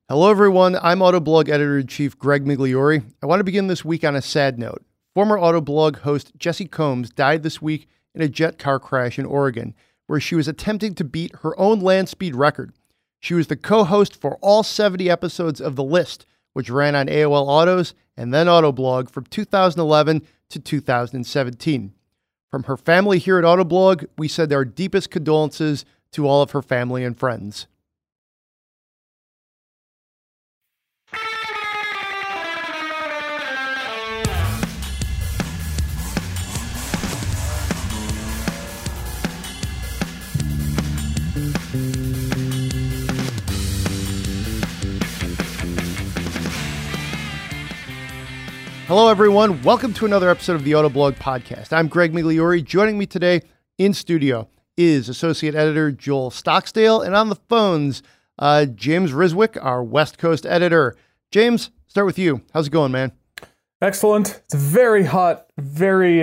Hello, everyone. I'm Autoblog Editor-in-Chief Greg Migliori. I want to begin this week on a sad note. Former Autoblog host Jessi Combs died this week in a jet car crash in Oregon, where she was attempting to beat her own land speed record. She was the co-host for all 70 episodes of The List, which ran on AOL Autos and then Autoblog from 2011 to 2017. From her family here at Autoblog, we send our deepest condolences to all of her family and friends. Hello, everyone. Welcome to another episode of the Autoblog Podcast. I'm Greg Migliori. Joining me today in studio is Associate Editor Joel Stocksdale, and on the phones, James Riswick, our West Coast editor. James, start with you. How's it going, man? Excellent. It's very hot, very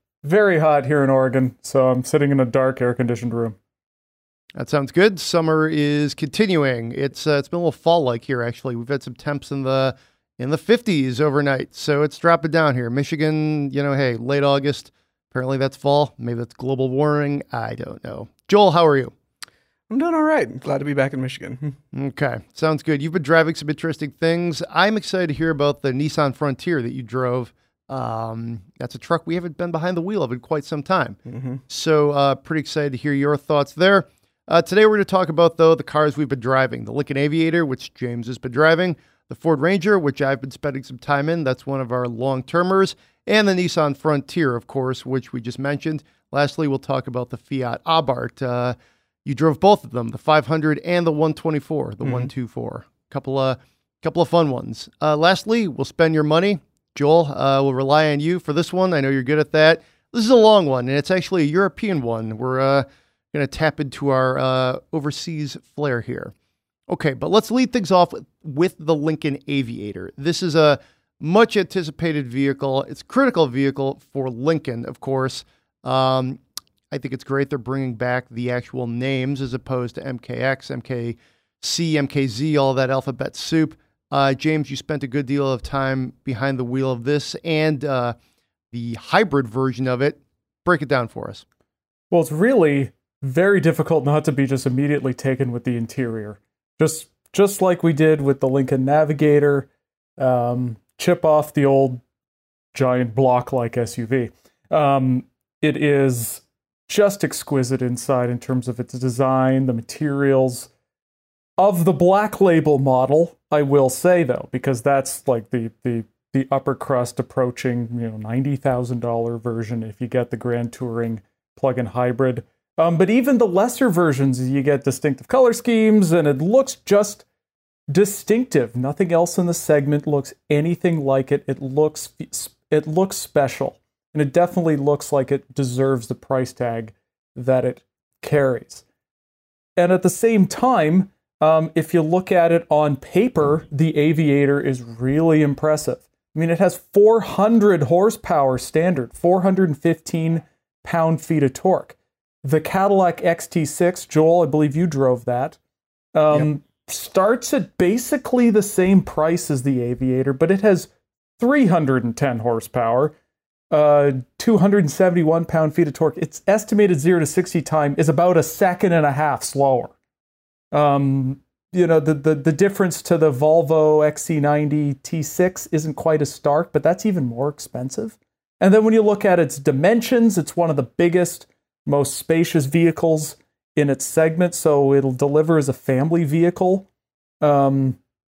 hot here in Oregon, so I'm sitting in a dark, air-conditioned room. That sounds good. Summer is continuing. It's been a little fall-like here, actually. We've had some temps in the 50s overnight, so it's dropping down here. Michigan, hey, late August. Apparently that's fall. Maybe that's global warming. I don't know. Joel, how are you? I'm doing all right. Glad to be back in Michigan. Okay, sounds good. You've been driving some interesting things. I'm excited to hear about the Nissan Frontier that you drove. That's a truck we haven't been behind the wheel of in quite some time. Mm-hmm. So pretty excited to hear your thoughts there. Today we're going to talk about, though, the cars we've been driving. The Lincoln Aviator, which James has been driving. The Ford Ranger, which I've been spending some time in. That's one of our long-termers. And the Nissan Frontier, of course, which we just mentioned. Lastly, we'll talk about the Fiat Abarth. You drove both of them, the 500 and the 124, the 124. Couple of fun ones. Lastly, we'll spend your money. Joel, we'll rely on you for this one. I know you're good at that. This is a long one, and it's actually a European one. We're going to tap into our overseas flair here. Okay, but let's lead things off with the Lincoln Aviator. This is a much anticipated vehicle. It's a critical vehicle for Lincoln, of course. I think it's great they're bringing back the actual names as opposed to MKX, MKC, MKZ, all that alphabet soup. James, you spent a good deal of time behind the wheel of this and the hybrid version of it. Break it down for us. Well, it's really very difficult not to be just immediately taken with the interior. Just like we did with the Lincoln Navigator, chip off the old giant block-like SUV. It is just exquisite inside in terms of its design, the materials. Of the Black Label model, I will say, though, because that's like the upper crust approaching $90,000 version if you get the Grand Touring plug-in hybrid. But even the lesser versions, you get distinctive color schemes, and it looks just distinctive. Nothing else in the segment looks anything like it. It looks special, and it definitely looks like it deserves the price tag that it carries. And at the same time, if you look at it on paper, the Aviator is really impressive. I mean, it has 400 horsepower standard, 415 pound-feet of torque. The Cadillac XT6, Joel, I believe you drove that, starts at basically the same price as the Aviator, but it has 310 horsepower, 271 pound-feet of torque. Its estimated 0 to 60 time is about a second and a half slower. The difference to the Volvo XC90 T6 isn't quite as stark, but that's even more expensive. And then when you look at its dimensions, it's one of the biggest, most spacious vehicles in its segment, so it'll deliver as a family vehicle. And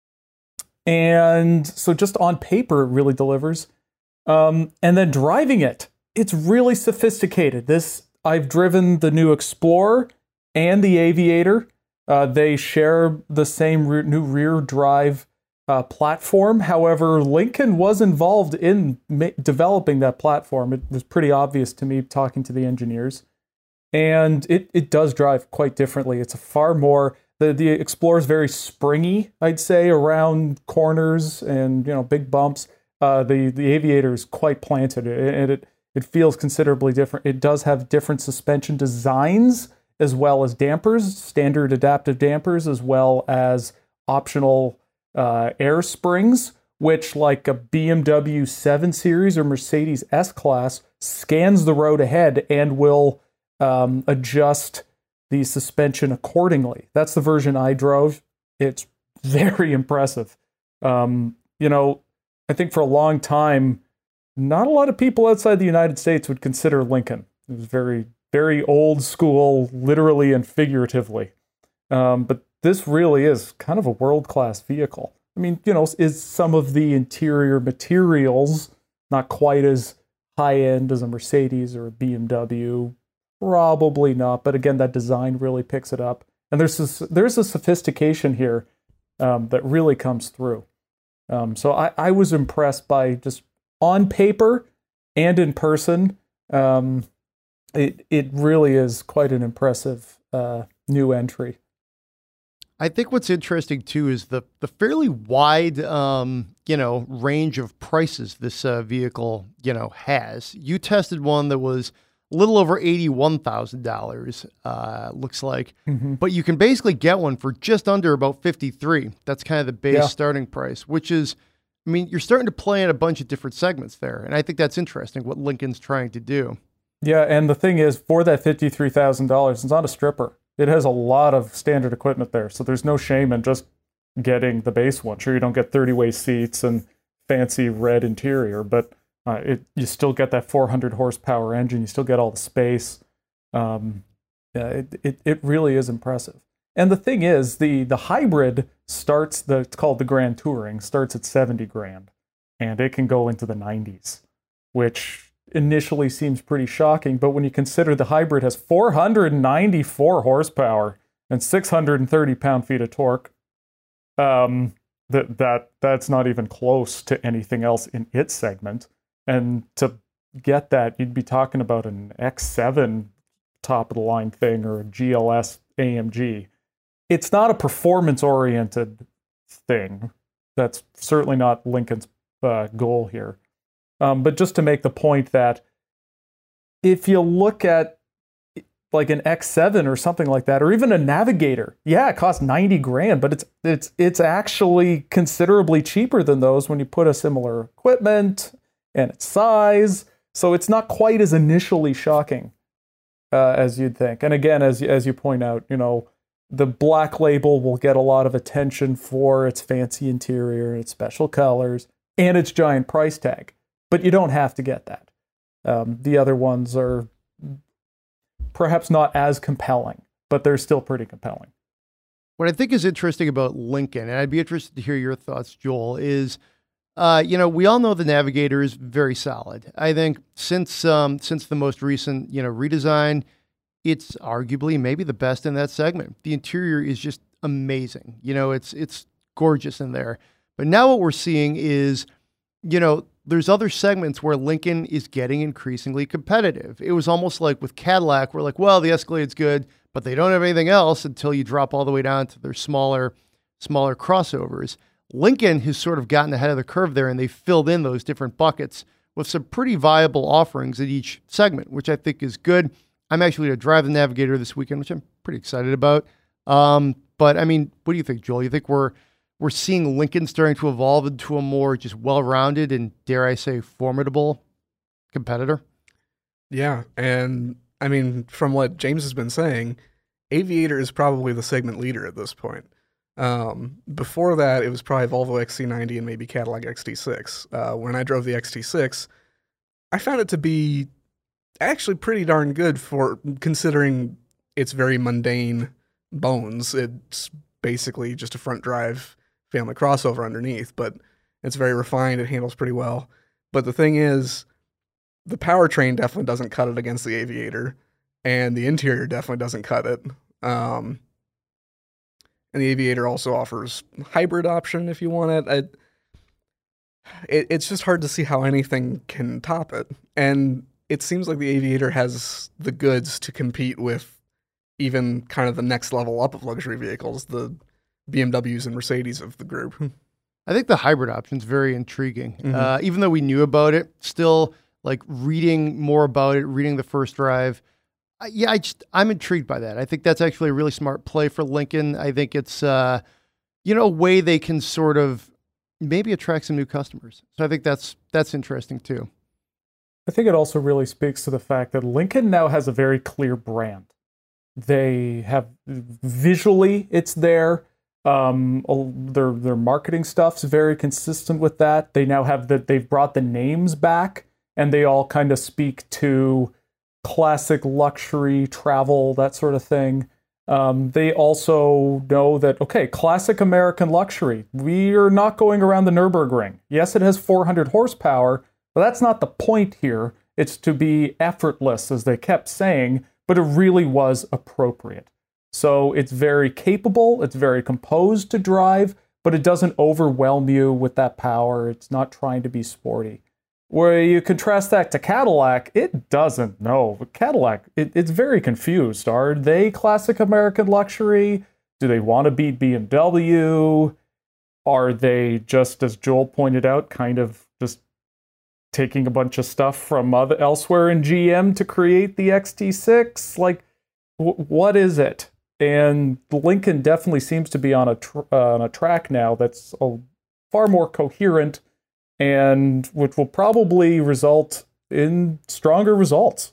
so just on paper, it really delivers. And then driving it, it's really sophisticated. I've driven the new Explorer and the Aviator. They share the same new rear drive platform. However, Lincoln was involved in developing that platform. It was pretty obvious to me talking to the engineers. And it does drive quite differently. It's a far more, the Explorer is very springy, I'd say, around corners and big bumps. The Aviator is quite planted, and it feels considerably different. It does have different suspension designs as well as dampers, standard adaptive dampers, as well as optional air springs, which, like a BMW 7 Series or Mercedes S-Class, scans the road ahead and will adjust the suspension accordingly. That's the version I drove. It's very impressive. I think for a long time, not a lot of people outside the United States would consider Lincoln. It was very, very old school, literally and figuratively. But this really is kind of a world-class vehicle. I mean, is some of the interior materials not quite as high-end as a Mercedes or a BMW? Probably not. But again, that design really picks it up. And there's a sophistication here that really comes through. So I was impressed by, just on paper and in person, it really is quite an impressive new entry. I think what's interesting too is the fairly wide range of prices this vehicle has. You tested one that was a little over $81,000, looks like, but you can basically get one for just under about 53. That's kind of the base starting price, which is, I mean, you're starting to play in a bunch of different segments there, and I think that's interesting what Lincoln's trying to do. Yeah, and the thing is, for that $53,000, it's not a stripper. It has a lot of standard equipment there, so there's no shame in just getting the base one. Sure, you don't get 30-way seats and fancy red interior, but you still get that 400 horsepower engine. You still get all the space. It really is impressive. And the thing is, the hybrid starts, it's called the Grand Touring, starts at $70,000, and it can go into the 90s, which initially seems pretty shocking. But when you consider the hybrid has 494 horsepower and 630 pound-feet of torque, that's not even close to anything else in its segment. And to get that, you'd be talking about an X7 top-of-the-line thing or a GLS AMG. It's not a performance-oriented thing. That's certainly not Lincoln's goal here. But just to make the point that if you look at like an X7 or something like that, or even a Navigator, yeah, it costs $90,000, but it's actually considerably cheaper than those when you put a similar equipment and its size. So it's not quite as initially shocking as you'd think. And again, as you point out, the Black Label will get a lot of attention for its fancy interior, its special colors, and its giant price tag. But you don't have to get that. The other ones are perhaps not as compelling, but they're still pretty compelling. What I think is interesting about Lincoln, and I'd be interested to hear your thoughts, Joel, is, we all know the Navigator is very solid. I think since the most recent, redesign, it's arguably maybe the best in that segment. The interior is just amazing. It's gorgeous in there. But now what we're seeing is, there's other segments where Lincoln is getting increasingly competitive. It was almost like with Cadillac, we're like, well, the Escalade's good, but they don't have anything else until you drop all the way down to their smaller crossovers. Lincoln has sort of gotten ahead of the curve there, and they filled in those different buckets with some pretty viable offerings at each segment, which I think is good. I'm actually going to drive the Navigator this weekend, which I'm pretty excited about. But I mean, what do you think, Joel? You think we're seeing Lincoln starting to evolve into a more just well-rounded and, dare I say, formidable competitor? Yeah, and I mean, from what James has been saying, Aviator is probably the segment leader at this point. Before that, it was probably Volvo XC90 and maybe Cadillac XT6. When I drove the XT6, I found it to be actually pretty darn good for considering its very mundane bones. It's basically just a front drive family crossover underneath, but it's very refined. It handles pretty well. But the thing is, the powertrain definitely doesn't cut it against the Aviator, and the interior definitely doesn't cut it. And the Aviator also offers hybrid option if you want it. It's just hard to see how anything can top it. And it seems like the Aviator has the goods to compete with even kind of the next level up of luxury vehicles, the BMWs and Mercedes of the group. I think the hybrid option is very intriguing. Even though we knew about it, still like reading more about it, reading the first drive. I'm intrigued by that. I think that's actually a really smart play for Lincoln. I think it's, a way they can sort of maybe attract some new customers. So I think that's interesting too. I think it also really speaks to the fact that Lincoln now has a very clear brand. They have visually, it's there. Their marketing stuff's very consistent with that. They now have they've brought the names back, and they all kind of speak to classic luxury travel, that sort of thing. They also know that, okay, classic American luxury. We are not going around the Nürburgring. Yes, it has 400 horsepower, but that's not the point here. It's to be effortless, as they kept saying, but it really was appropriate. So it's very capable, it's very composed to drive, but it doesn't overwhelm you with that power. It's not trying to be sporty. Where you contrast that to Cadillac, it doesn't know. Cadillac, it's very confused. Are they classic American luxury? Do they want to beat BMW? Are they, just as Joel pointed out, kind of just taking a bunch of stuff from elsewhere in GM to create the XT6? Like, what is it? And Lincoln definitely seems to be on a track now that's far more coherent, and which will probably result in stronger results.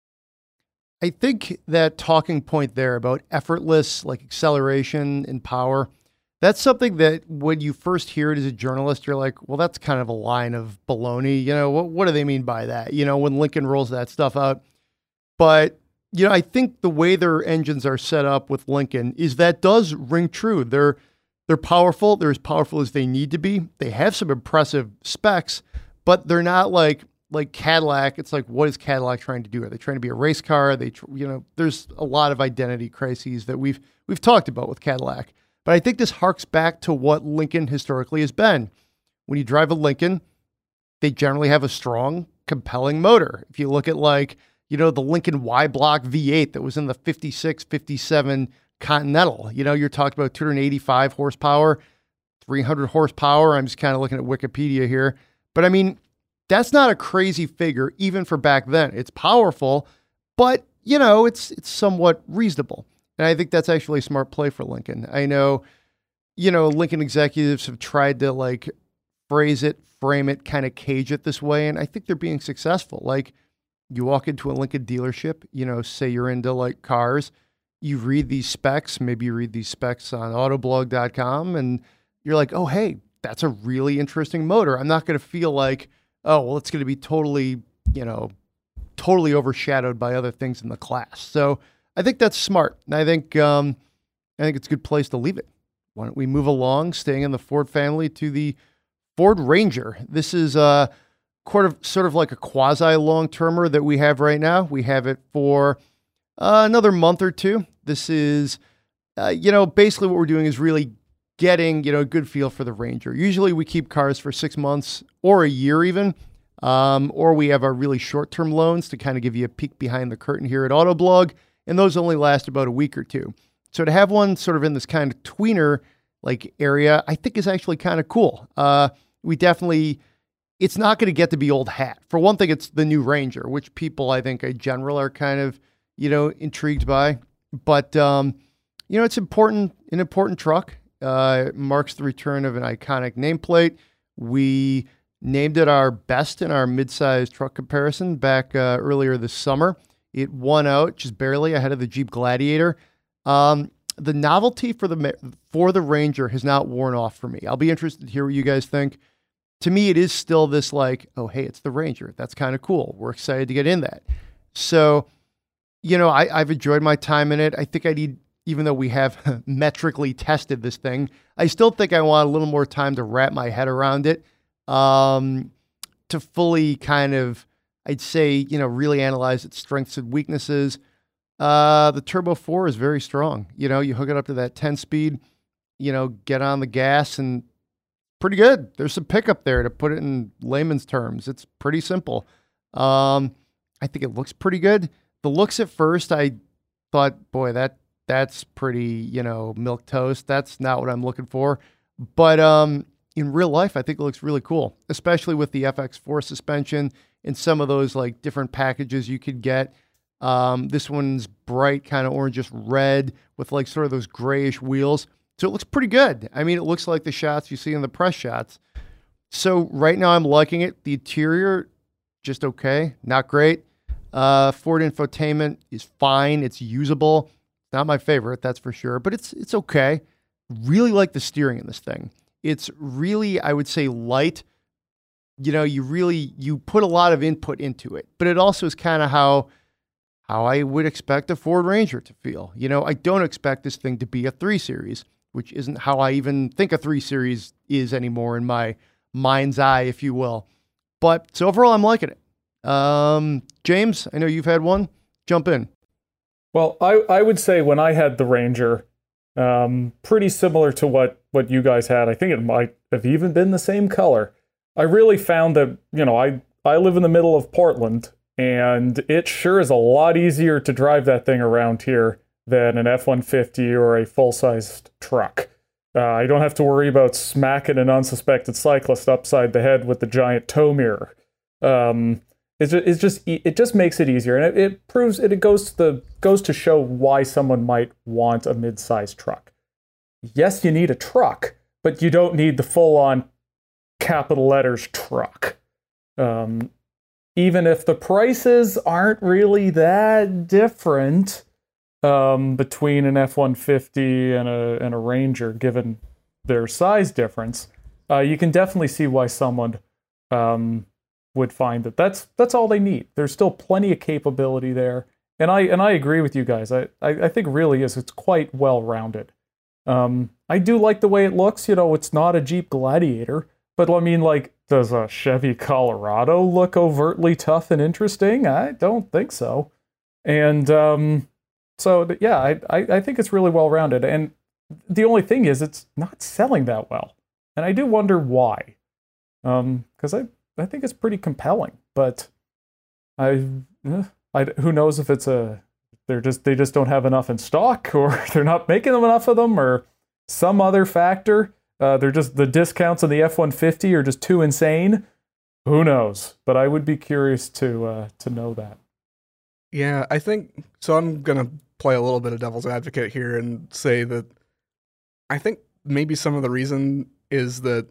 I think that talking point there about effortless, like acceleration and power, that's something that when you first hear it as a journalist, you're like, well, that's kind of a line of baloney. What do they mean by that? When Lincoln rolls that stuff out. But I think the way their engines are set up with Lincoln is that does ring true. They're powerful. They're as powerful as they need to be. They have some impressive specs, but they're not like Cadillac. It's like, what is Cadillac trying to do? Are they trying to be a race car? There's a lot of identity crises that we've talked about with Cadillac. But I think this harks back to what Lincoln historically has been. When you drive a Lincoln, they generally have a strong, compelling motor. If you look at the Lincoln Y-Block V8 that was in the 56, 57 Continental, you're talking about 285 horsepower, 300 horsepower. I'm just kind of looking at Wikipedia here. But I mean, that's not a crazy figure, even for back then. It's powerful, but, it's somewhat reasonable. And I think that's actually a smart play for Lincoln. I know, Lincoln executives have tried to frame it, kind of cage it this way. And I think they're being successful. Like, you walk into a Lincoln dealership, say you're into cars, you read these specs, maybe you read these specs on autoblog.com, and you're like, oh, hey, that's a really interesting motor. I'm not going to feel like, oh, well, it's going to be totally overshadowed by other things in the class. So I think that's smart. And I think it's a good place to leave it. Why don't we move along, staying in the Ford family, to the Ford Ranger. This is sort of like a quasi long-termer that we have right now. We have it for another month or two. This is, basically what we're doing is really getting, a good feel for the Ranger. Usually we keep cars for 6 months or a year even, or we have our really short-term loans to kind of give you a peek behind the curtain here at Autoblog, and those only last about a week or two. So to have one sort of in this kind of tweener area, I think is actually kind of cool. It's not going to get to be old hat. For one thing, it's the new Ranger, which people, I think, in general are kind of, intrigued by. But, it's an important truck. It marks the return of an iconic nameplate. We named it our best in our midsize truck comparison back earlier this summer. It won out just barely ahead of the Jeep Gladiator. The novelty for the Ranger has not worn off for me. I'll be interested to hear what you guys think. To me, it is still this oh, hey, it's the Ranger. That's kind of cool. We're excited to get in that. So, I've enjoyed my time in it. I think I need, even though we have metrically tested this thing, I still think I want a little more time to wrap my head around it, to fully kind of, I'd say, really analyze its strengths and weaknesses. The Turbo 4 is very strong. You hook it up to that 10-speed, get on the gas, and pretty good. There's some pickup there, to put it in layman's terms. It's pretty simple. I think it looks pretty good. The looks at first, I thought, boy, that's pretty, milquetoast. That's not what I'm looking for. But in real life, I think it looks really cool, especially with the FX4 suspension and some of those different packages you could get. This one's bright, kind of orangish red with sort of those grayish wheels. So it looks pretty good. I mean, it looks like the shots you see in the press shots. So right now I'm liking it. The interior, just okay, not great. Ford infotainment is fine. It's usable. Not my favorite, that's for sure, but it's okay. Really like the steering in this thing. It's really, I would say, light. You know, you put a lot of input into it, but it also is kind of how I would expect a Ford Ranger to feel. You know, I don't expect this thing to be a 3 Series, which isn't how I even think a 3 Series is anymore in my mind's eye, if you will. But so overall, I'm liking it. James, I know you've had one. Jump in. Well, I would say when I had the Ranger, pretty similar to what you guys had. I think it might have even been the same color. I really found that, you know, I live in the middle of Portland, and it sure is a lot easier to drive that thing around here than an F-150 or a full-sized truck. I don't have to worry about smacking an unsuspected cyclist upside the head with the giant tow mirror. It just makes it easier, and it proves it goes to show why someone might want a mid-sized truck. Yes, you need a truck, but you don't need the full-on capital letters truck. Even if the prices aren't really that different between an F-150 and a Ranger, given their size difference, you can definitely see why someone would find that that's all they need. There's still plenty of capability there, and I agree with you guys. I think really it's quite well rounded. I do like the way it looks. You know, it's not a Jeep Gladiator, but I mean, like, does a Chevy Colorado look overtly tough and interesting? I don't think so. And so yeah, I think it's really well rounded. And the only thing is, it's not selling that well, and I do wonder why. Because I think it's pretty compelling, but who knows if it's they just don't have enough in stock, or they're not making enough of them, or some other factor. They're just, the discounts on the F-150 are just too insane. Who knows? But I would be curious to know that. Yeah, I think so. I'm gonna play a little bit of devil's advocate here and say that I think maybe some of the reason is that,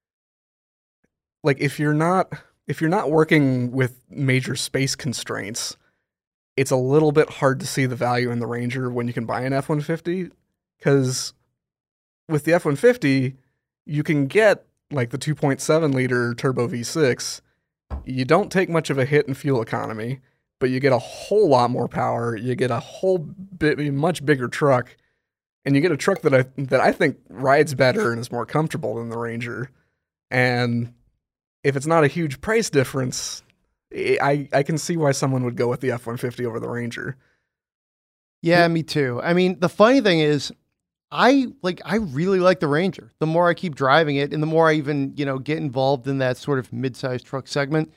like, if you're not working with major space constraints, it's a little bit hard to see the value in the Ranger when you can buy an F-150, because with the F-150, you can get like the 2.7 liter turbo V6. You don't take much of a hit in fuel economy, but you get a whole lot more power. You get a much bigger truck, and you get a truck that I think rides better and is more comfortable than the Ranger. And if it's not a huge price difference, I can see why someone would go with the F-150 over the Ranger. Yeah, me too. I mean, the funny thing is, I really like the Ranger. The more I keep driving it, and the more I even, get involved in that sort of mid-sized truck segment,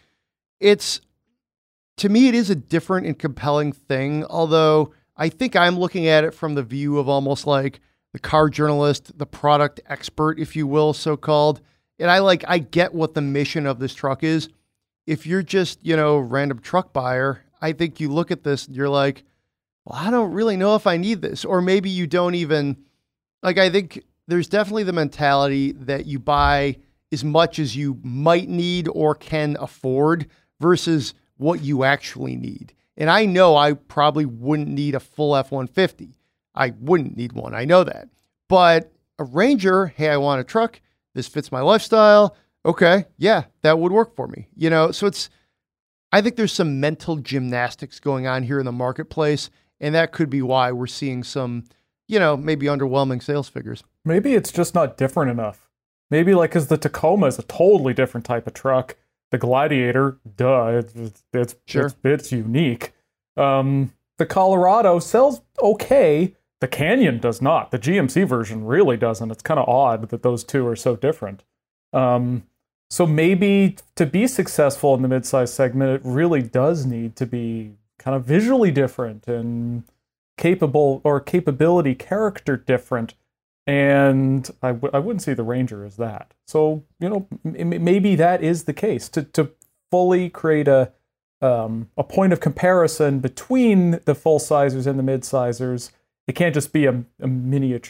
to me, it is a different and compelling thing. Although I think I'm looking at it from the view of almost like the car journalist, the product expert, if you will, so-called. And I get what the mission of this truck is. If you're just, random truck buyer, I think you look at this and you're like, well, I don't really know if I need this. Or maybe you don't even, I think there's definitely the mentality that you buy as much as you might need or can afford versus what you actually need. And I know I probably wouldn't need a full F-150. I wouldn't need one. I know that. But a Ranger, hey, I want a truck. This fits my lifestyle. Okay, yeah, that would work for me. So I think there's some mental gymnastics going on here in the marketplace, and that could be why we're seeing some, maybe underwhelming sales figures. Maybe it's just not different enough. Maybe because the Tacoma is a totally different type of truck. The Gladiator, duh, it's unique. The Colorado sells okay. The Canyon does not. The GMC version really doesn't. It's kind of odd that those two are so different. So maybe to be successful in the midsize segment, it really does need to be kind of visually different and capability character different. And I wouldn't see the Ranger as that. So, maybe that is the case. To fully create a point of comparison between the full-sizers and the mid-sizers, it can't just be a miniature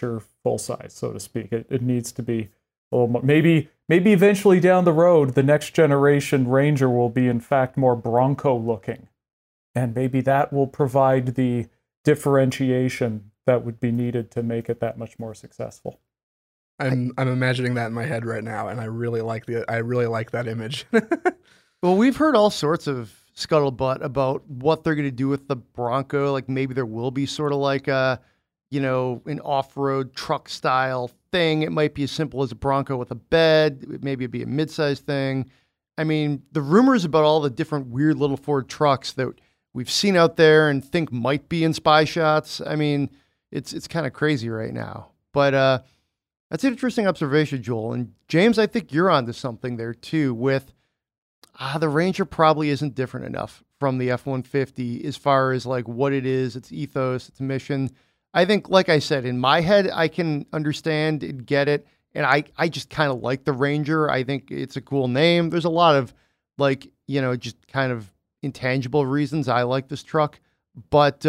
full size, so to speak. It needs to be a little more. Maybe eventually down the road, the next generation Ranger will be in fact more Bronco looking, and maybe that will provide the differentiation that would be needed to make it that much more successful. I'm imagining that in my head right now, and I really like that image. Well, we've heard all sorts of scuttlebutt about what they're going to do with the Bronco. Like maybe there will be sort of like a, an off-road truck style thing. It might be as simple as a Bronco with a bed. Maybe it'd be a mid-size thing. I mean, the rumors about all the different weird little Ford trucks that we've seen out there and think might be in spy shots. I mean, it's kind of crazy right now. But that's an interesting observation, Joel. And James, I think you're onto something there too with the Ranger probably isn't different enough from the F-150 as far as like what it is, its ethos, its mission. I think, like I said, in my head, I can understand and get it. And I just kind of like the Ranger. I think it's a cool name. There's a lot of like, just kind of intangible reasons I like this truck. But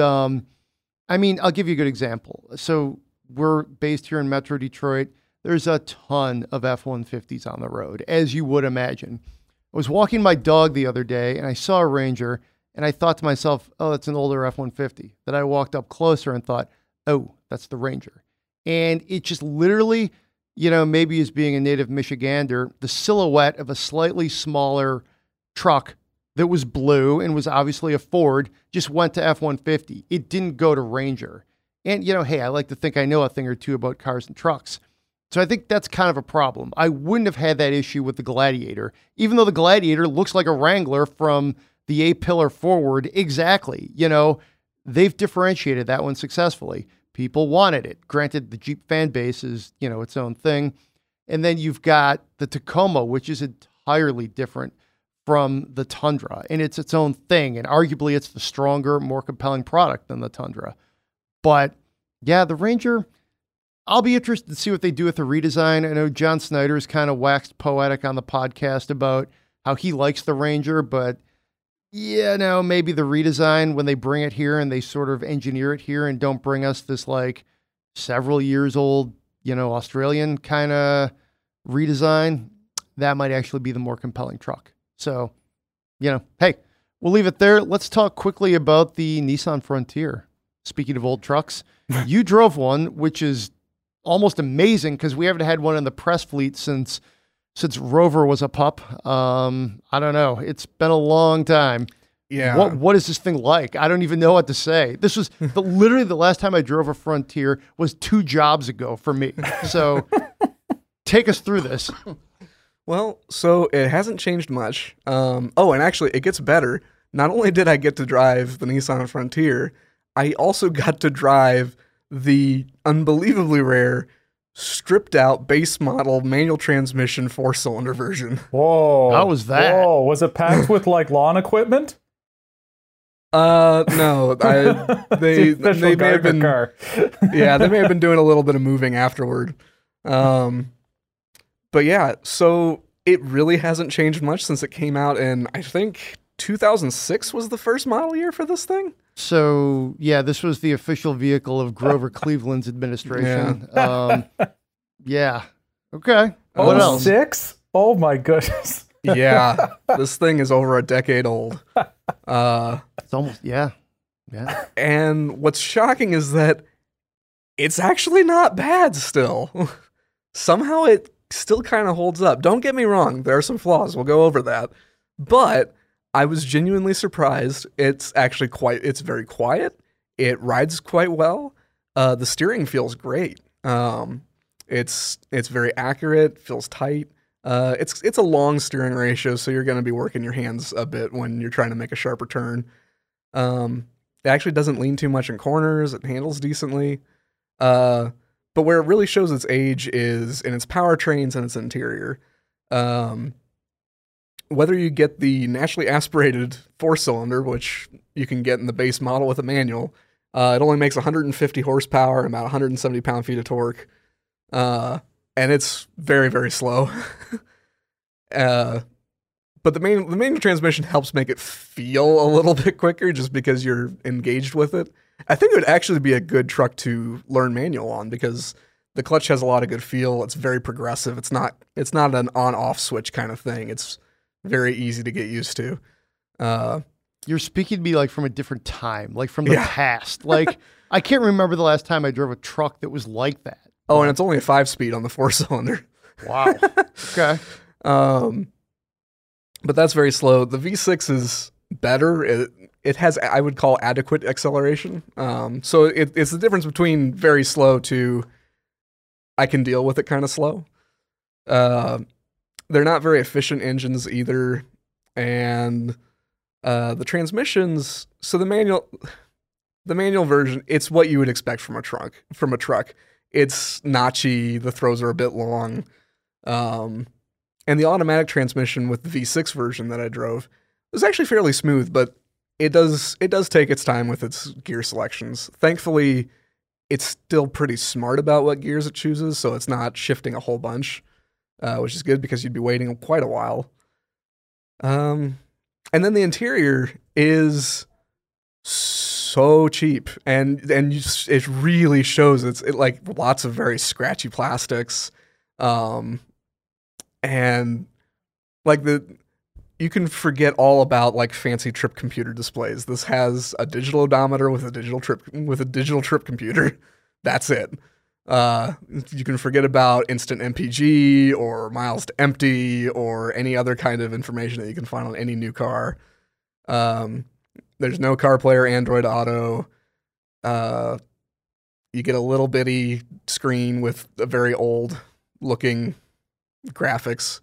I mean, I'll give you a good example. So we're based here in Metro Detroit. There's a ton of F-150s on the road, as you would imagine. I was walking my dog the other day and I saw a Ranger and I thought to myself, oh, that's an older F-150. Then I walked up closer and thought, oh, that's the Ranger. And it just literally, maybe as being a native Michigander, the silhouette of a slightly smaller truck that was blue and was obviously a Ford just went to F-150. It didn't go to Ranger. And, hey, I like to think I know a thing or two about cars and trucks. So I think that's kind of a problem. I wouldn't have had that issue with the Gladiator, even though the Gladiator looks like a Wrangler from the A-pillar forward. Exactly. They've differentiated that one successfully. People wanted it. Granted, the Jeep fan base is, its own thing. And then you've got the Tacoma, which is entirely different from the Tundra. And it's its own thing. And arguably it's the stronger, more compelling product than the Tundra. But yeah, the Ranger, I'll be interested to see what they do with the redesign. I know John Snyder's kind of waxed poetic on the podcast about how he likes the Ranger, but maybe the redesign when they bring it here and they sort of engineer it here and don't bring us this like several years old, Australian kind of redesign, that might actually be the more compelling truck. So, hey, we'll leave it there. Let's talk quickly about the Nissan Frontier. Speaking of old trucks, you drove one, which is almost amazing because we haven't had one in the press fleet since Rover was a pup. I don't know. It's been a long time. Yeah. What is this thing like? I don't even know what to say. This was literally the last time I drove a Frontier was 2 jobs ago for me. So take us through this. Well, so it hasn't changed much. And actually it gets better. Not only did I get to drive the Nissan Frontier, I also got to drive the unbelievably rare stripped out base model manual transmission 4-cylinder version. Whoa. How was that? Whoa. Was it packed with like lawn equipment? No. They may have been car. Yeah, they may have been doing a little bit of moving afterward. But yeah, so it really hasn't changed much since it came out in, I think 2006 was the first model year for this thing. So, yeah, this was the official vehicle of Grover Cleveland's administration. Yeah. Okay. What else? 6? Oh, my goodness. Yeah. This thing is over a decade old. It's almost, yeah. And what's shocking is that it's actually not bad still. Somehow it still kind of holds up. Don't get me wrong. There are some flaws. We'll go over that. But I was genuinely surprised. It's very quiet. It rides quite well. The steering feels great. It's very accurate, feels tight. It's a long steering ratio, so you're going to be working your hands a bit when you're trying to make a sharper turn. It actually doesn't lean too much in corners. It handles decently. But where it really shows its age is in its powertrains and its interior. Whether you get the naturally aspirated 4-cylinder, which you can get in the base model with a manual, it only makes 150 horsepower and about 170 pound-feet of torque. And it's very, very slow. But the manual transmission helps make it feel a little bit quicker just because you're engaged with it. I think it would actually be a good truck to learn manual on because The clutch has a lot of good feel. It's very progressive. It's not an on-off switch kind of thing. It's very easy to get used to. You're speaking to me like from a different time, like from the past. Like I can't remember the last time I drove a truck that was like that. Oh, and it's only a 5-speed on the 4-cylinder. Wow. Okay. But that's very slow. The V6 is better. It has, I would call, adequate acceleration. So it's the difference between very slow to I can deal with it kind of slow. They're not very efficient engines either. And the transmissions, so the manual version, it's what you would expect from a truck. It's notchy, the throws are a bit long. And the automatic transmission with the V6 version that I drove was actually fairly smooth, but it does take its time with its gear selections. Thankfully, it's still pretty smart about what gears it chooses, so it's not shifting a whole bunch, which is good because you'd be waiting quite a while. And then the interior is so cheap, and it really shows. It's like lots of very scratchy plastics, and like you can forget all about like fancy trip computer displays. This has a digital odometer with a digital trip computer. That's it. You can forget about instant MPG or miles to empty or any other kind of information that you can find on any new car. There's no CarPlay or Android Auto. You get a little bitty screen with a very old looking graphics.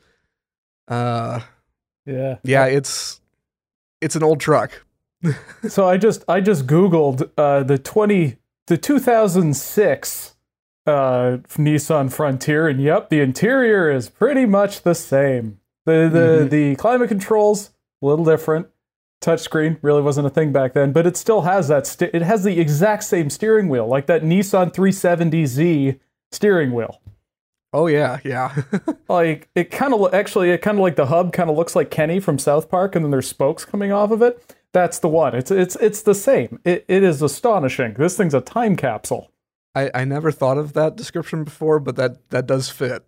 Yeah, it's an old truck. So I just Googled the 2006 Nissan Frontier, and yep, the interior is pretty much the same. The climate controls a little different. Touchscreen really wasn't a thing back then, but it still has that. It has the exact same steering wheel, like that Nissan 370Z steering wheel. Oh yeah. Like it kind of like the hub kind of looks like Kenny from South Park, and then there's spokes coming off of it. That's the one. It's the same. It is astonishing. This thing's a time capsule. I never thought of that description before, but that does fit.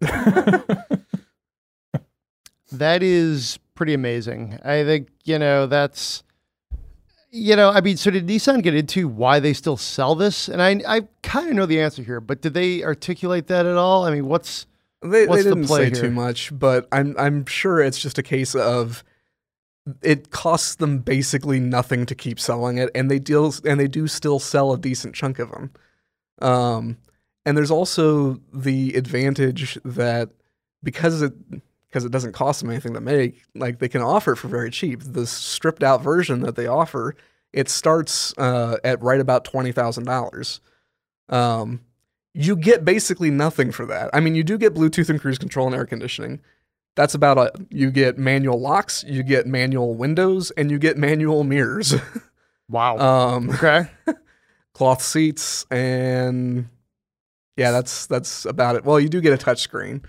That is pretty amazing. I think, that's, I mean, so did Nissan get into why they still sell this? And I kind of know the answer here, but did they articulate that at all? I mean, they didn't the play say here? too much, but I'm sure it's just a case of it costs them basically nothing to keep selling it, and they do still sell a decent chunk of them. And there's also the advantage that because it doesn't cost them anything to make, like they can offer it for very cheap. The stripped out version that they offer, it starts at right about $20,000. You get basically nothing for that. I mean, you do get Bluetooth and cruise control and air conditioning. That's about it. You get manual locks, you get manual windows, and you get manual mirrors. Wow. Okay. Cloth seats, and yeah, that's about it. Well, you do get a touchscreen.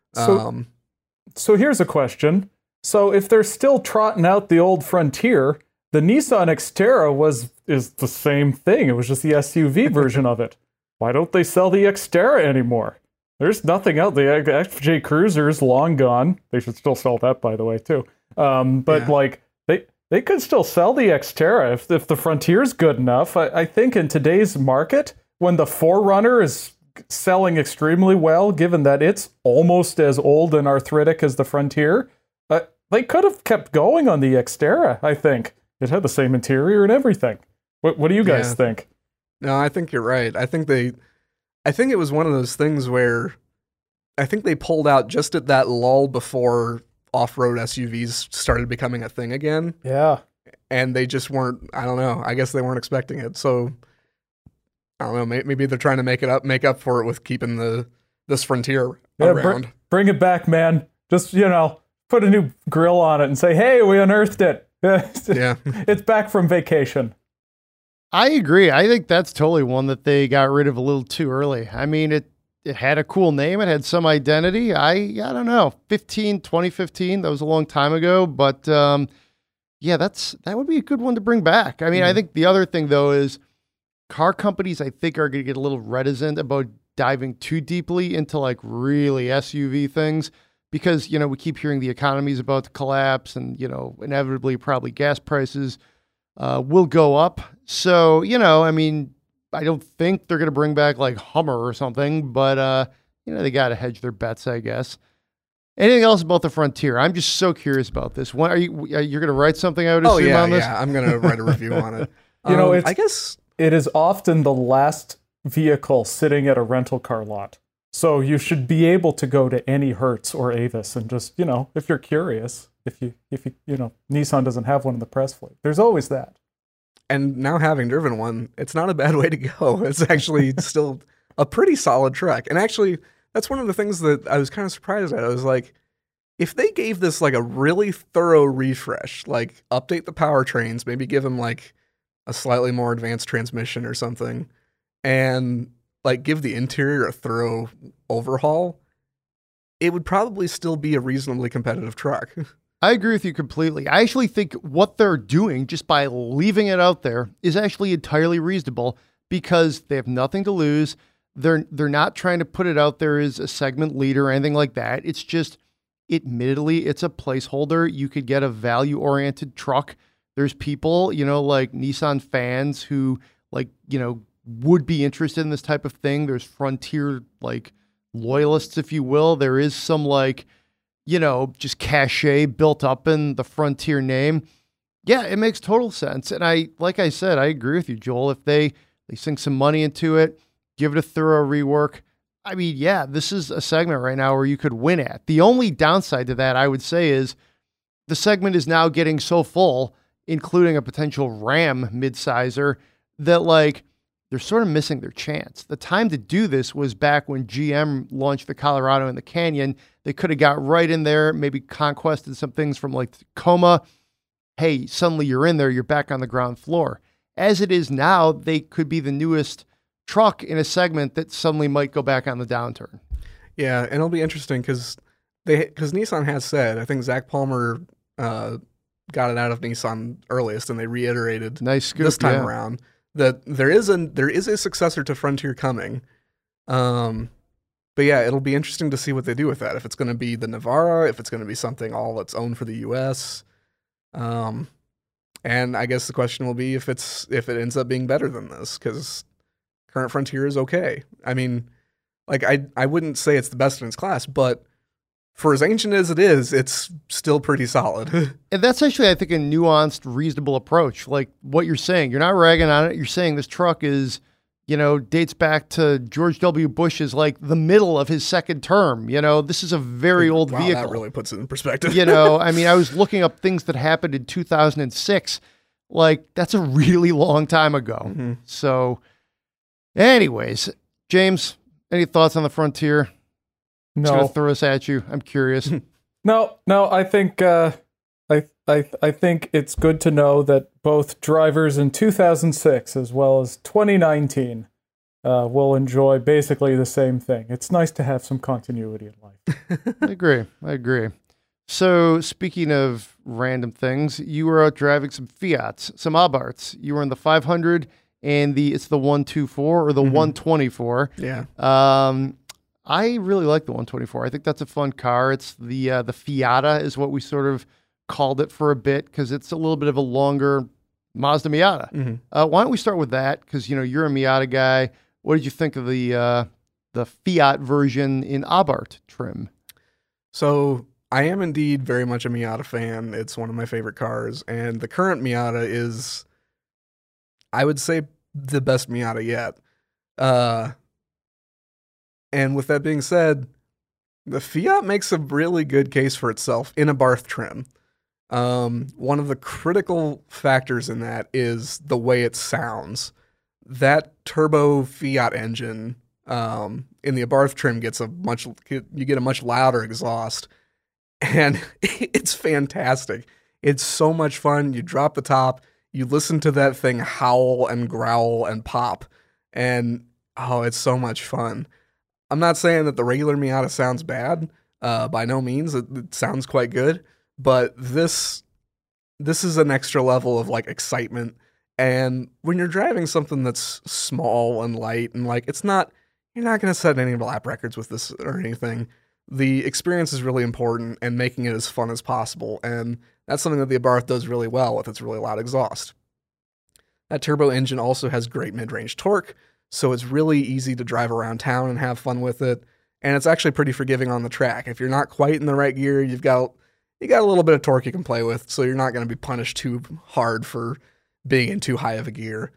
So here's a question. So if they're still trotting out the old Frontier, the Nissan Xterra is the same thing. It was just the SUV version of it. Why don't they sell the Xterra anymore? There's nothing out. The FJ Cruiser is long gone. They should still sell that, by the way, too. Like they could still sell the Xterra if the Frontier's good enough. I think in today's market, when the 4Runner is selling extremely well, given that it's almost as old and arthritic as the Frontier, they could have kept going on the Xterra. I think it had the same interior and everything. What do you guys think? No, I think you're right. I think it was one of those things where I think they pulled out just at that lull before off-road SUVs started becoming a thing again. Yeah. And they just weren't, I don't know, I guess they weren't expecting it. So I don't know, maybe they're trying to make up for it with keeping this Frontier around. Bring it back, man. Just, put a new grill on it and say, hey, we unearthed it. Yeah. It's back from vacation. I agree. I think that's totally one that they got rid of a little too early. I mean, it had a cool name. It had some identity. I don't know, 2015, that was a long time ago. But that would be a good one to bring back. I mean, I think the other thing, though, is car companies, I think, are going to get a little reticent about diving too deeply into like really SUV things because, you know, we keep hearing the economy is about to collapse and, you know, inevitably probably gas prices will go up. So, you know, I mean, I don't think they're going to bring back like Hummer or something, but, you know, they got to hedge their bets, I guess. Anything else about the Frontier? I'm just so curious about this. When are you're going to write something out on this? Yeah, I'm going to write a review on it. You know, I guess it is often the last vehicle sitting at a rental car lot. So you should be able to go to any Hertz or Avis and just, you know, if you're curious, if you know, Nissan doesn't have one in the press fleet. There's always that. And now having driven one, it's not a bad way to go. It's actually still a pretty solid truck. And actually, that's one of the things that I was kind of surprised at. I was like, if they gave this like a really thorough refresh, like update the powertrains, maybe give them like a slightly more advanced transmission or something, and like give the interior a thorough overhaul, it would probably still be a reasonably competitive truck. I agree with you completely. I actually think what they're doing just by leaving it out there is actually entirely reasonable because they have nothing to lose. They're not trying to put it out there as a segment leader or anything like that. It's just, admittedly, it's a placeholder. You could get a value-oriented truck. There's people, you know, like Nissan fans who, like, you know, would be interested in this type of thing. There's Frontier, like, loyalists, if you will. There is some, like, you know, just cachet built up in the Frontier name. Yeah, it makes total sense. And like I said, I agree with you, Joel. If they sink some money into it, give it a thorough rework. I mean, yeah, this is a segment right now where you could win at. The only downside to that, I would say, is the segment is now getting so full, including a potential Ram midsizer, that like they're sort of missing their chance. The time to do this was back when GM launched the Colorado and the Canyon. They could have got right in there, maybe conquested some things from like Tacoma. Hey, suddenly you're in there, you're back on the ground floor. As it is now, they could be the newest truck in a segment that suddenly might go back on the downturn. Yeah, and it'll be interesting because Nissan has said, I think Zach Palmer got it out of Nissan earliest, and they reiterated nice scoop, this time around that there is a successor to Frontier coming. But yeah, it'll be interesting to see what they do with that. If it's going to be the Navara, if it's going to be something all its own for the U.S. And I guess the question will be if it ends up being better than this, because current Frontier is okay. I mean, like I wouldn't say it's the best in its class, but for as ancient as it is, it's still pretty solid. And that's actually, I think, a nuanced, reasonable approach. Like what you're saying, you're not ragging on it. You're saying this truck is, you know, dates back to George W. Bush's like the middle of his second term. You know, this is a very old vehicle. That really puts it in perspective. You know, I mean, I was looking up things that happened in 2006. Like that's a really long time ago. Mm-hmm. So anyways, James, any thoughts on the Frontier? No. Just gonna throw this at you. I'm curious. No. I think I think it's good to know that both drivers in 2006 as well as 2019 will enjoy basically the same thing. It's nice to have some continuity in life. I agree. So speaking of random things, you were out driving some Fiats, some Abarths. You were in the 500 and it's the 124 or the 124. Yeah. I really like the 124. I think that's a fun car. It's the Fiata is what we sort of called it for a bit because it's a little bit of a longer Mazda Miata. Mm-hmm. Why don't we start with that? Because you know you're a Miata guy. What did you think of the Fiat version in Abarth trim? So I am indeed very much a Miata fan. It's one of my favorite cars, and the current Miata is, I would say, the best Miata yet. And with that being said, the Fiat makes a really good case for itself in Abarth trim. One of the critical factors in that is the way it sounds. That turbo Fiat engine in the Abarth trim you get a much louder exhaust, and it's fantastic. It's so much fun. You drop the top, you listen to that thing howl and growl and pop, and oh, it's so much fun. I'm not saying that the regular Miata sounds bad. By no means. It sounds quite good. But this is an extra level of like excitement. And when you're driving something that's small and light and like it's not you're not going to set any lap records with this or anything. The experience is really important and making it as fun as possible. And that's something that the Abarth does really well with its really loud exhaust. That turbo engine also has great mid-range torque, so it's really easy to drive around town and have fun with it. And it's actually pretty forgiving on the track. If you're not quite in the right gear, you got a little bit of torque you can play with, so you're not going to be punished too hard for being in too high of a gear.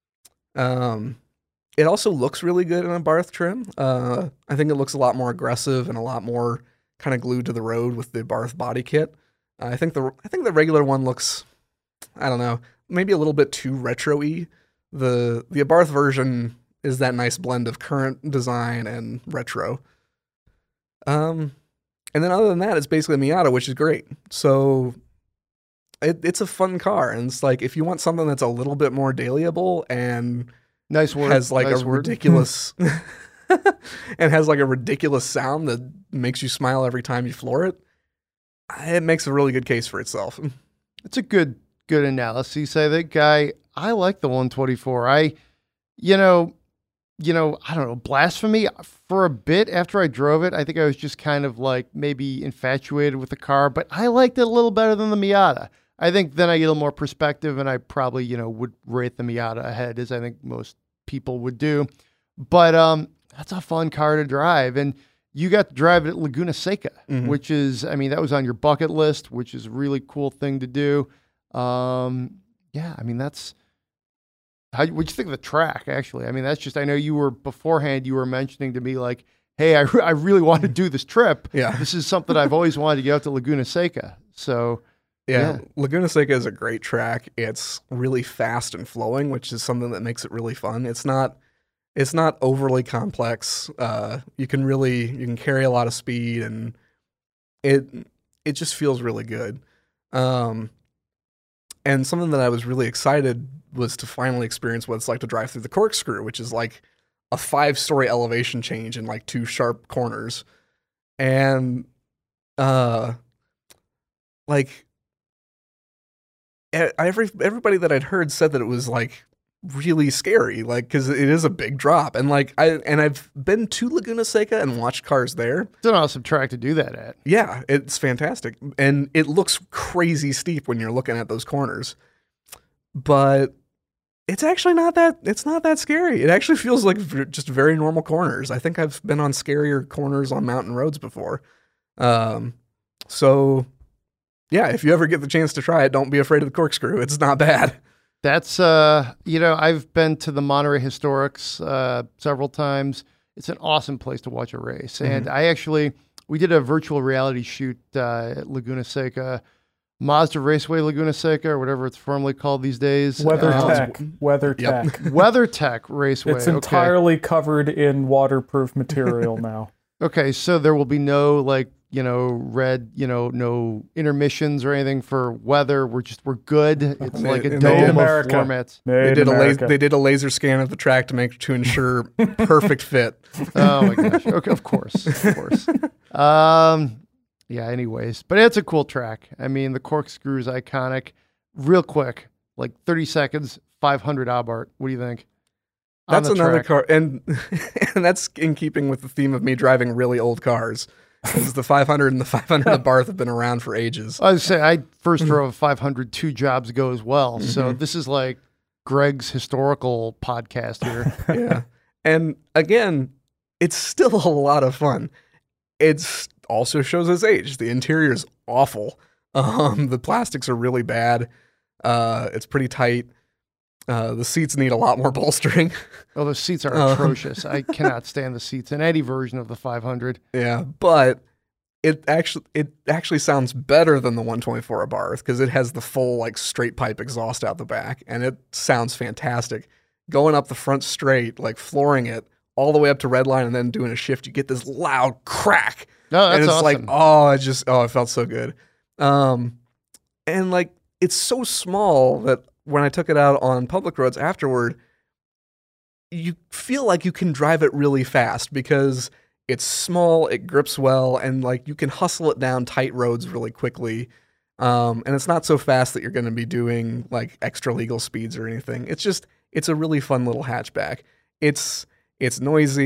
It also looks really good in a Barth trim. I think it looks a lot more aggressive and a lot more kind of glued to the road with the Barth body kit. I think the regular one looks, I don't know, maybe a little bit too retro-y. The Abarth version is that nice blend of current design and retro. And then other than that, it's basically a Miata, which is great. So it's a fun car, and it's like if you want something that's a little bit more dailyable and Nice word. has like nice a word. ridiculous and has like a ridiculous sound that makes you smile every time you floor it, it makes a really good case for itself. It's a good analysis. I think I like the 124. I don't know, blasphemy for a bit after I drove it. I think I was just kind of like maybe infatuated with the car, but I liked it a little better than the Miata. I think then I get a little more perspective, and I probably, would rate the Miata ahead, as I think most people would do. But that's a fun car to drive. And you got to drive it at Laguna Seca, which is, that was on your bucket list, which is a really cool thing to do. That's... What'd you think of the track, actually? That's just, I know you were mentioning to me, like, hey, I really want to do this trip. Yeah. This is something I've always wanted to get out to Laguna Seca. So... Yeah, Laguna Seca is a great track. It's really fast and flowing, which is something that makes it really fun. It's not overly complex. You can carry a lot of speed, and it just feels really good. And something that I was really excited was to finally experience what it's like to drive through the Corkscrew, which is like a 5-story elevation change in like 2 sharp corners. And everybody that I'd heard said that it was like really scary, like, because it is a big drop, and like I've been to Laguna Seca and watched cars there. It's an awesome track to do that at. Yeah, it's fantastic, and it looks crazy steep when you're looking at those corners, but it's actually not that. It's not that scary. It actually feels like just very normal corners. I think I've been on scarier corners on mountain roads before, so. Yeah, if you ever get the chance to try it, don't be afraid of the Corkscrew. It's not bad. That's, I've been to the Monterey Historics several times. It's an awesome place to watch a race. And we did a virtual reality shoot at Laguna Seca, Mazda Raceway Laguna Seca, or whatever it's formally called these days. WeatherTech Raceway. It's entirely covered in waterproof material now. Okay, so there will be no red, no intermissions or anything for weather. We're good. It's like a dome of floor mats. They did a laser scan of the track to ensure perfect fit. Oh my gosh. Okay, of course. Anyways, but it's a cool track. The Corkscrew is iconic. Real quick, like 30 seconds, 500 Abarth. What do you think? That's another car, and that's in keeping with the theme of me driving really old cars. Because the 500 and the 500 Abarth have been around for ages. I was say I first drove a 500 2 jobs ago as well. So this is like Greg's historical podcast here. Yeah, and again, it's still a lot of fun. It also shows its age. The interior is awful. The plastics are really bad. It's pretty tight. The seats need a lot more bolstering. Oh, the seats are atrocious. I cannot stand the seats in any version of the 500. Yeah, but it actually sounds better than the 124 Abarth because it has the full like straight pipe exhaust out the back, and it sounds fantastic. Going up the front straight, like flooring it all the way up to red line, and then doing a shift, you get this loud crack. No, that's and it's awesome. Like, it felt so good. And like it's so small that when I took it out on public roads afterward, you feel like you can drive it really fast because it's small, it grips well, and like you can hustle it down tight roads really quickly. And it's not so fast that you're going to be doing like extra legal speeds or anything. It's a really fun little hatchback. It's noisy.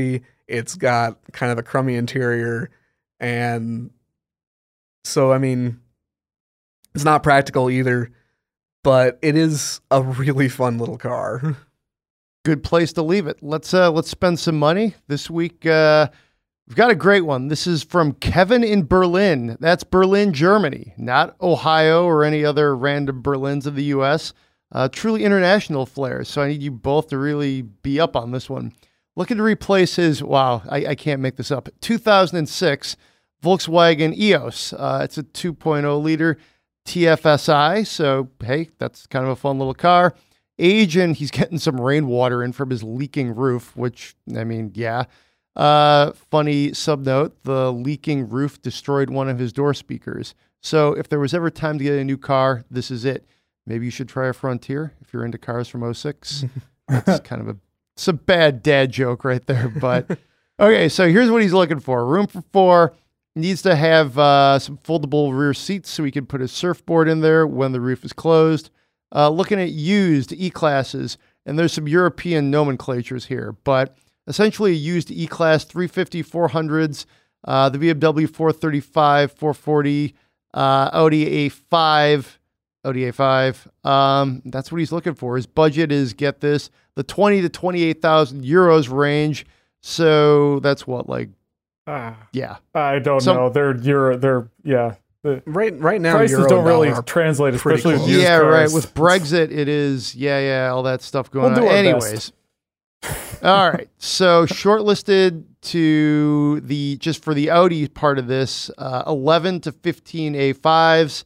It's got kind of a crummy interior. And so, I mean, it's not practical either, but it is a really fun little car. Good place to leave it. Let's spend some money this week. We've got a great one. This is from Kevin in Berlin. That's Berlin, Germany, not Ohio or any other random Berlins of the U.S. Truly international flair. So I need you both to really be up on this one. Looking to replace his, I can't make this up, 2006 Volkswagen EOS. It's a 2.0 liter TFSI. So, hey, that's kind of a fun little car. Age, and he's getting some rainwater in from his leaking roof, which, I mean, yeah. Funny sub note, the leaking roof destroyed one of his door speakers. So if there was ever time to get a new car, this is it. Maybe you should try a Frontier if you're into cars from '06. That's kind of it's a bad dad joke right there. But okay, so here's what he's looking for. Room for 4. Needs to have some foldable rear seats so he can put his surfboard in there when the roof is closed. Looking at used E-Classes, and there's some European nomenclatures here, but essentially a used E-Class 350 400s, the BMW 435, 440, Audi A5. That's what he's looking for. His budget is, get this, the 20 to 28,000 euros range. So that's what, like, yeah. I don't know. They're yeah. Right now, prices don't really translate, especially with used cars. Right. With Brexit, it is, all that stuff going on. Anyways. All right. So shortlisted to just for the Audi part of this, 11 to 15 A5s.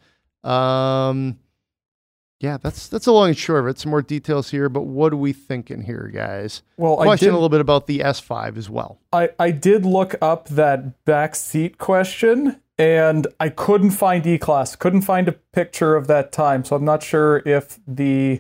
That's a long and short of it. Some more details here, but what are we thinking here, guys? Well, question a little bit about the S5 as well. I did look up that back seat question, and I couldn't find E-Class. Couldn't find a picture of that time, so I'm not sure if the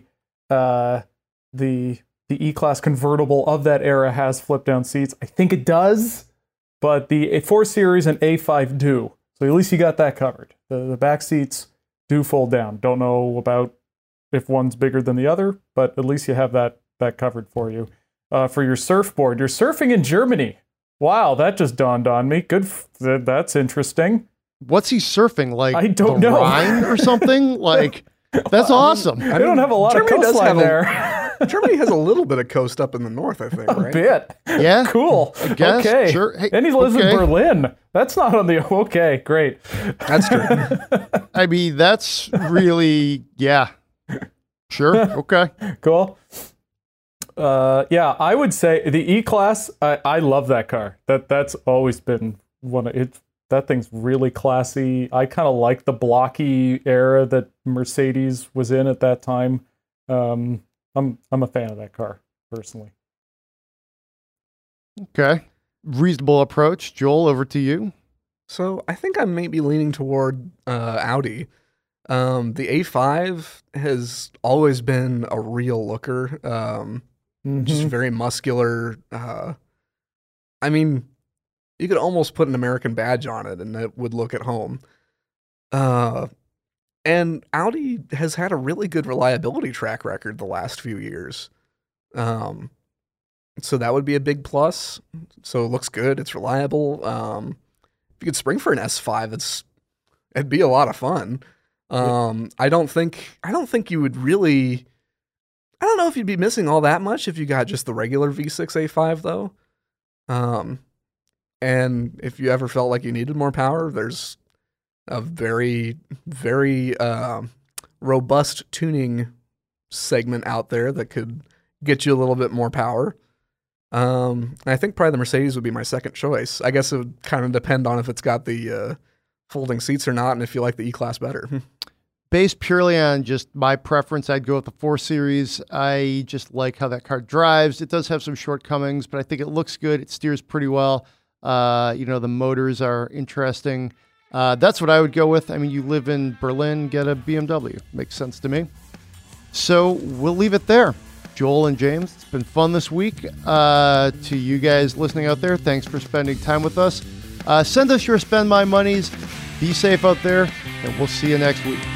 E-Class convertible of that era has flip-down seats. I think it does, but the 4 Series and A5 do. So at least you got that covered. The back seats do fold down. Don't know about if one's bigger than the other, but at least you have that covered for you. For your surfboard, you're surfing in Germany. Wow, that just dawned on me. That's interesting. What's he surfing? Like, I don't know. Rhine or something? Like, that's awesome. I don't have a lot of coastline there. Germany has a little bit of coast up in the north, I think, right? A bit. Yeah. Cool. I guess. Okay. Sure. Hey, and he lives in Berlin. That's not on the... Okay, great. That's true. I mean, that's really... Yeah. Sure. Okay. Cool. I would say the E-Class, I love that car. That's always been one of it. That thing's really classy. I kind of like the blocky era that Mercedes was in at that time. I'm a fan of that car personally. Okay. Reasonable approach. Joel, over to you. So I think I may be leaning toward Audi. The A5 has always been a real looker. Just very muscular. I mean, you could almost put an American badge on it and it would look at home. And Audi has had a really good reliability track record the last few years. So that would be a big plus. So it looks good. It's reliable. If you could spring for an S5, it'd be a lot of fun. I don't think you would really... I don't know if you'd be missing all that much if you got just the regular V6 A5 though. And if you ever felt like you needed more power, there's a very, very robust tuning segment out there that could get you a little bit more power. I think probably the Mercedes would be my second choice. I guess it would kind of depend on if it's got the folding seats or not, and if you like the E-Class better. Based purely on just my preference, I'd go with the 4 Series. I just like how that car drives. It does have some shortcomings, but I think it looks good. It steers pretty well. The motors are interesting. That's what I would go with. I mean, you live in Berlin, get a BMW. Makes sense to me. So we'll leave it there. Joel and James, it's been fun this week. To you guys listening out there, thanks for spending time with us. Send us your Spend My Monies. Be safe out there, and we'll see you next week.